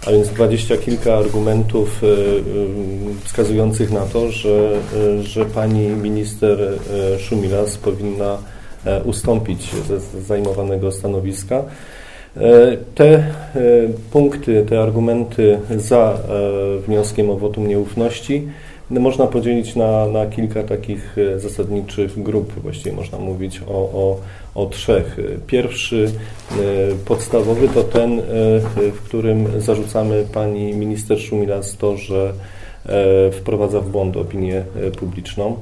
a więc 20 kilka argumentów wskazujących na to, że pani minister Szumilas powinna ustąpić ze zajmowanego stanowiska. Te punkty, te argumenty za wnioskiem o wotum nieufności można podzielić na kilka takich zasadniczych grup. Właściwie można mówić o trzech. Pierwszy, podstawowy, to ten, w którym zarzucamy pani minister Szumilas to, że wprowadza w błąd opinię publiczną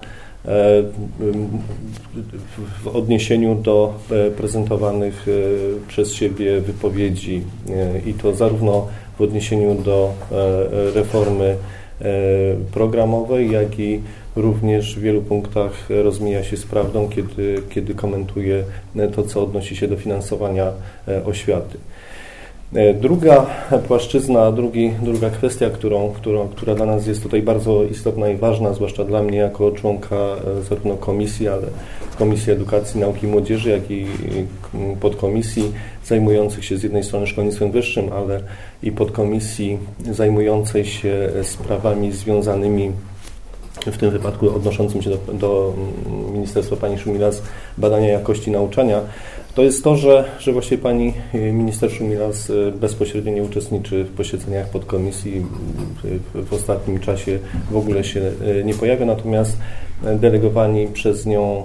w odniesieniu do prezentowanych przez siebie wypowiedzi i to zarówno w odniesieniu do reformy programowej, jak i również w wielu punktach rozmija się z prawdą, kiedy komentuje to, co odnosi się do finansowania oświaty. Druga płaszczyzna, druga kwestia, która dla nas jest tutaj bardzo istotna i ważna, zwłaszcza dla mnie jako członka zarówno komisji, ale Komisji Edukacji, Nauki i Młodzieży, jak i podkomisji zajmujących się z jednej strony szkolnictwem wyższym, ale i podkomisji zajmującej się sprawami związanymi w tym wypadku odnoszącym się do Ministerstwa pani Szumilas badania jakości nauczania, to jest to, że właśnie pani minister Szumilas bezpośrednio nie uczestniczy w posiedzeniach podkomisji, w ostatnim czasie w ogóle się nie pojawia, natomiast delegowani przez nią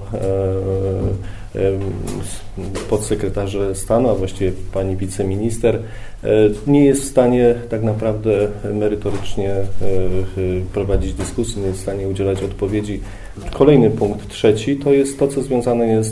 podsekretarze stanu, a właściwie pani wiceminister, nie jest w stanie tak naprawdę merytorycznie prowadzić dyskusji, nie jest w stanie udzielać odpowiedzi. Kolejny punkt, trzeci, to jest to, co związane jest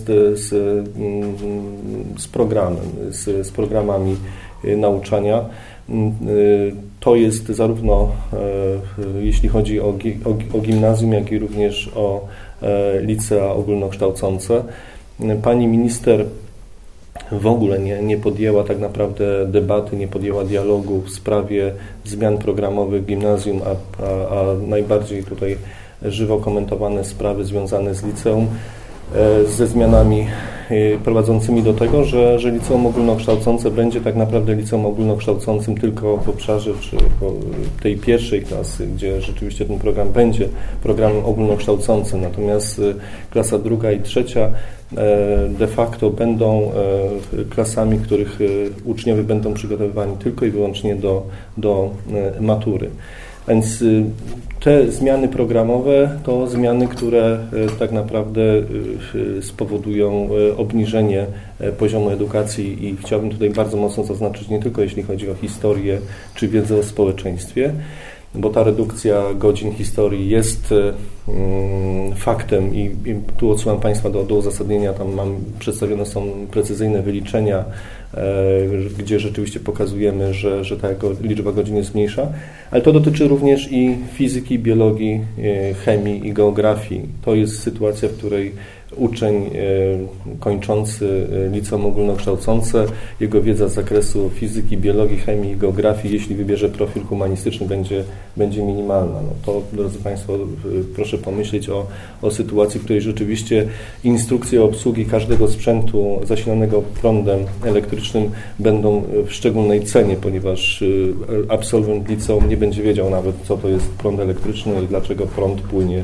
z programem, z programami nauczania. To jest zarówno jeśli chodzi o gimnazjum, jak i również o licea ogólnokształcące. Pani minister w ogóle nie podjęła tak naprawdę debaty, nie podjęła dialogu w sprawie zmian programowych gimnazjum, a najbardziej tutaj żywo komentowane sprawy związane z liceum, ze zmianami prowadzącymi do tego, że liceum ogólnokształcące będzie tak naprawdę liceum ogólnokształcącym tylko w obszarze czy tej pierwszej klasy, gdzie rzeczywiście ten program będzie programem ogólnokształcącym, natomiast klasa druga i trzecia de facto będą klasami, których uczniowie będą przygotowywani tylko i wyłącznie do matury. Więc te zmiany programowe to zmiany, które tak naprawdę spowodują obniżenie poziomu edukacji i chciałbym tutaj bardzo mocno zaznaczyć, nie tylko jeśli chodzi o historię czy wiedzę o społeczeństwie, bo ta redukcja godzin historii jest faktem i tu odsyłam Państwa do uzasadnienia, tam przedstawione są precyzyjne wyliczenia, gdzie rzeczywiście pokazujemy, że ta liczba godzin jest mniejsza, ale to dotyczy również i fizyki, biologii, chemii i geografii. To jest sytuacja, w której uczeń kończący liceum ogólnokształcące, jego wiedza z zakresu fizyki, biologii, chemii i geografii, jeśli wybierze profil humanistyczny, będzie minimalna. No to, drodzy Państwo, proszę pomyśleć o sytuacji, w której rzeczywiście instrukcje obsługi każdego sprzętu zasilanego prądem elektrycznym będą w szczególnej cenie, ponieważ absolwent liceum nie będzie wiedział nawet, co to jest prąd elektryczny i dlaczego prąd płynie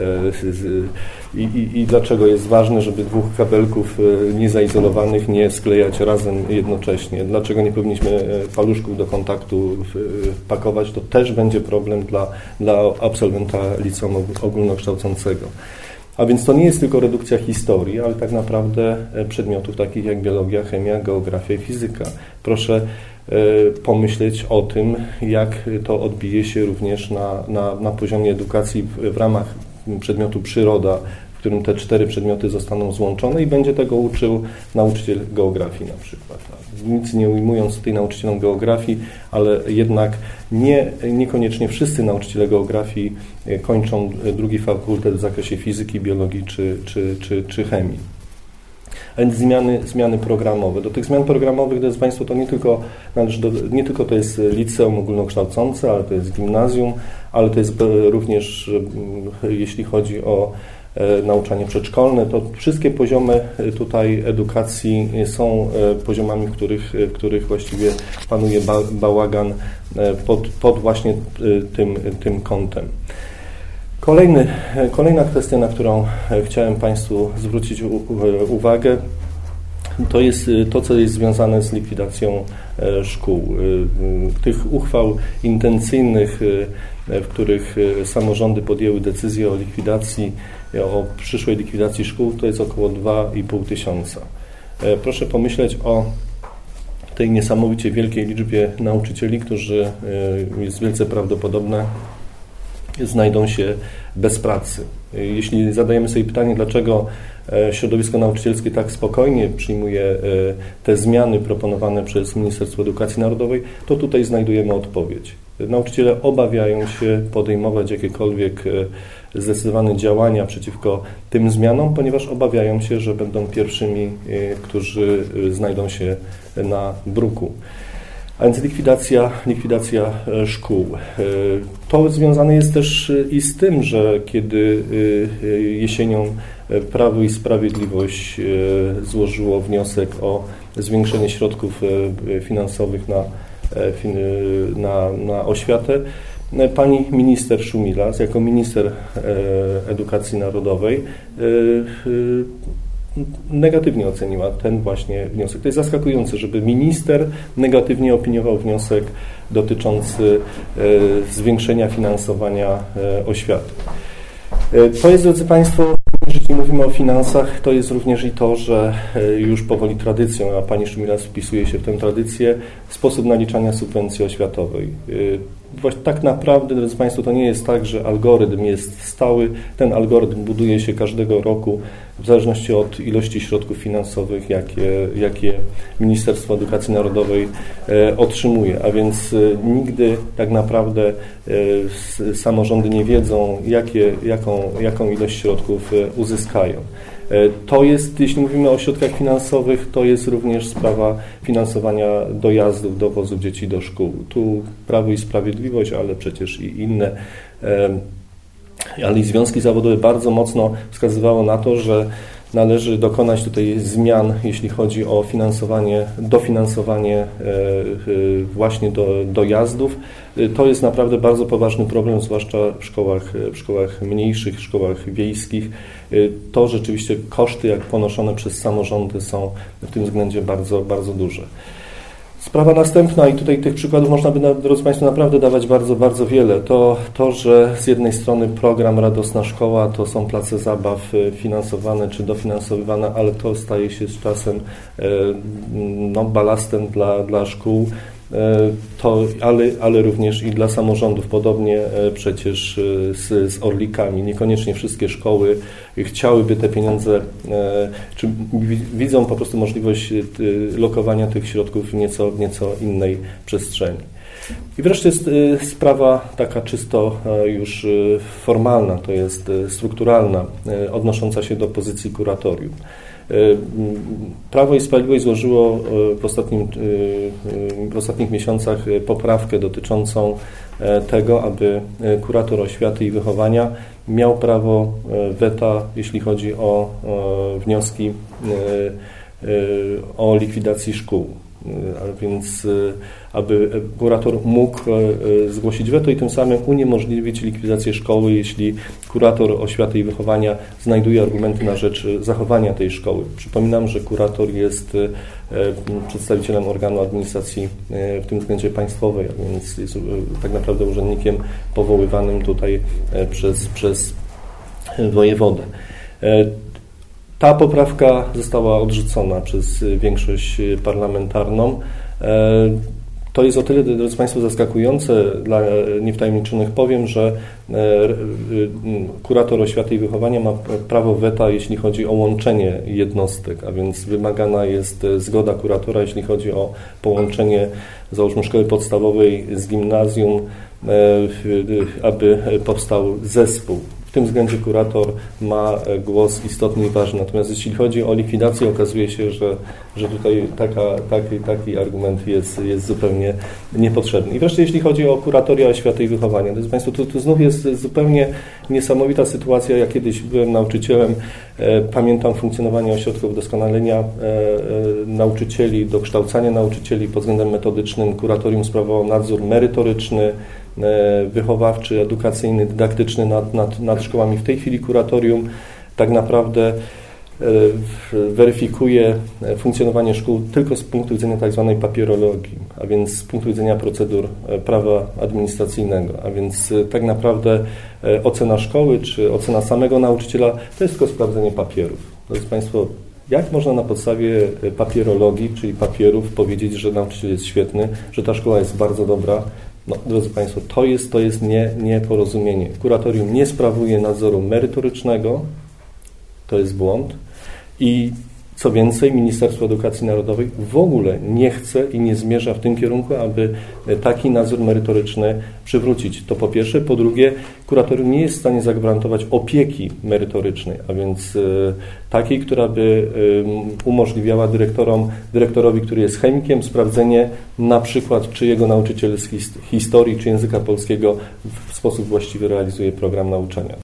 i dlaczego jest ważne, żeby dwóch kabelków niezaizolowanych nie sklejać razem jednocześnie. Dlaczego nie powinniśmy paluszków do kontaktu pakować, to też będzie problem dla absolwenta liceum ogólnokształcącego. A więc to nie jest tylko redukcja historii, ale tak naprawdę przedmiotów takich jak biologia, chemia, geografia i fizyka. Proszę pomyśleć o tym, jak to odbije się również na poziomie edukacji w ramach przedmiotu przyroda, w którym te 4 przedmioty zostaną złączone i będzie tego uczył nauczyciel geografii na przykład. Nic nie ujmując tutaj nauczycielom geografii, ale jednak niekoniecznie wszyscy nauczyciele geografii kończą drugi fakultet w zakresie fizyki, biologii czy chemii. A więc zmiany programowe. Do tych zmian programowych, drodzy Państwo, to nie tylko to jest liceum ogólnokształcące, ale to jest gimnazjum, ale to jest również, jeśli chodzi o nauczanie przedszkolne. To wszystkie poziomy tutaj edukacji są poziomami, w których właściwie panuje bałagan pod właśnie tym kątem. Kolejna kwestia, na którą chciałem Państwu zwrócić uwagę, to jest to, co jest związane z likwidacją szkół. Tych uchwał intencyjnych, w których samorządy podjęły decyzję o likwidacji, o przyszłej likwidacji szkół, to jest około 2,5 tysiąca. Proszę pomyśleć o tej niesamowicie wielkiej liczbie nauczycieli, którzy, jest wielce prawdopodobne, znajdą się bez pracy. Jeśli zadajemy sobie pytanie, dlaczego środowisko nauczycielskie tak spokojnie przyjmuje te zmiany proponowane przez Ministerstwo Edukacji Narodowej, to tutaj znajdujemy odpowiedź. Nauczyciele obawiają się podejmować jakiekolwiek zdecydowane działania przeciwko tym zmianom, ponieważ obawiają się, że będą pierwszymi, którzy znajdą się na bruku. A więc likwidacja szkół. To związane jest też i z tym, że kiedy jesienią Prawo i Sprawiedliwość złożyło wniosek o zwiększenie środków finansowych na oświatę, pani minister Szumilas jako minister edukacji narodowej negatywnie oceniła ten właśnie wniosek. To jest zaskakujące, żeby minister negatywnie opiniował wniosek dotyczący zwiększenia finansowania oświaty. To jest, drodzy Państwo, jeśli mówimy o finansach, to jest również i to, że już powoli tradycją, a pani Szumilas wpisuje się w tę tradycję, sposób naliczania subwencji oświatowej. Tak naprawdę, drodzy Państwo, to nie jest tak, że algorytm jest stały. Ten algorytm buduje się każdego roku w zależności od ilości środków finansowych, jakie Ministerstwo Edukacji Narodowej otrzymuje. A więc nigdy tak naprawdę samorządy nie wiedzą, jaką ilość środków uzyskają. To jest, jeśli mówimy o środkach finansowych, to jest również sprawa finansowania dojazdów, dowozów dzieci do szkół. Tu Prawo i Sprawiedliwość, ale przecież i inne, ale i związki zawodowe bardzo mocno wskazywało na to, że należy dokonać tutaj zmian, jeśli chodzi o dofinansowanie właśnie do dojazdów. To jest naprawdę bardzo poważny problem, zwłaszcza w szkołach mniejszych, szkołach wiejskich. To rzeczywiście koszty, jak ponoszone przez samorządy, są w tym względzie bardzo, bardzo duże. Sprawa następna, i tutaj tych przykładów można by, drodzy Państwo, naprawdę dawać bardzo, bardzo wiele, to, że z jednej strony program Radosna Szkoła to są place zabaw finansowane czy dofinansowywane, ale to staje się z czasem balastem dla szkół, ale również i dla samorządów. Podobnie przecież z Orlikami. Niekoniecznie wszystkie szkoły chciałyby te pieniądze, czy widzą po prostu możliwość lokowania tych środków w nieco innej przestrzeni. I wreszcie jest sprawa taka czysto już formalna, to jest strukturalna, odnosząca się do pozycji kuratorium. Prawo i Sprawiedliwość złożyło w ostatnich miesiącach poprawkę dotyczącą tego, aby kurator oświaty i wychowania miał prawo weta, jeśli chodzi o wnioski o likwidacji szkół. A więc aby kurator mógł zgłosić weto i tym samym uniemożliwić likwidację szkoły, jeśli kurator oświaty i wychowania znajduje argumenty na rzecz zachowania tej szkoły. Przypominam, że kurator jest przedstawicielem organu administracji w tym względzie państwowej, a więc jest tak naprawdę urzędnikiem powoływanym tutaj przez wojewodę. Ta poprawka została odrzucona przez większość parlamentarną. To jest o tyle, drodzy Państwo, zaskakujące, dla niewtajemniczonych powiem, że kurator oświaty i wychowania ma prawo weta, jeśli chodzi o łączenie jednostek, a więc wymagana jest zgoda kuratora, jeśli chodzi o połączenie, załóżmy, szkoły podstawowej z gimnazjum, aby powstał zespół. w tym względzie kurator ma głos istotny i ważny. Natomiast jeśli chodzi o likwidację, okazuje się, że tutaj taki argument jest zupełnie niepotrzebny. I wreszcie jeśli chodzi o kuratoria oświaty i wychowania, drodzy Państwo, tu znów jest zupełnie niesamowita sytuacja. Ja kiedyś byłem nauczycielem, pamiętam funkcjonowanie ośrodków doskonalenia nauczycieli, dokształcania nauczycieli pod względem metodycznym. Kuratorium sprawowało nadzór merytoryczny, wychowawczy, edukacyjny, dydaktyczny nad szkołami. W tej chwili kuratorium tak naprawdę weryfikuje funkcjonowanie szkół tylko z punktu widzenia tak zwanej papierologii, a więc z punktu widzenia procedur prawa administracyjnego, a więc tak naprawdę ocena szkoły czy ocena samego nauczyciela to jest tylko sprawdzenie papierów. Drodzy Państwo, jak można na podstawie papierologii, czyli papierów, powiedzieć, że nauczyciel jest świetny, że ta szkoła jest bardzo dobra? No, drodzy Państwo, to jest nieporozumienie. Kuratorium nie sprawuje nadzoru merytorycznego, to jest błąd i co więcej, Ministerstwo Edukacji Narodowej w ogóle nie chce i nie zmierza w tym kierunku, aby taki nadzór merytoryczny przywrócić. To po pierwsze. Po drugie, kuratorium nie jest w stanie zagwarantować opieki merytorycznej, a więc takiej, która by umożliwiała dyrektorowi, który jest chemikiem, sprawdzenie na przykład, czy jego nauczyciel z historii czy języka polskiego w sposób właściwy realizuje program nauczania.